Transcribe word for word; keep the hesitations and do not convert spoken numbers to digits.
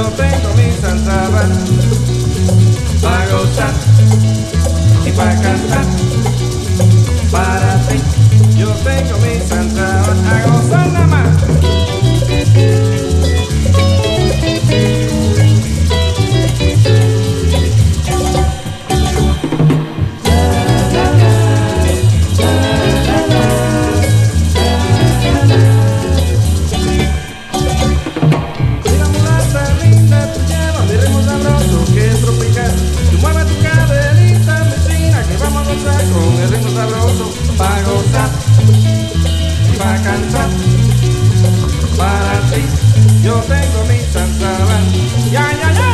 yo tengo mi salsa para gozar y para cantar. Para ti, yo tengo mi salsa a gozar nada más. Con el ritmo sabroso, para gozar y para cantar. Para ti, yo tengo mi salsa.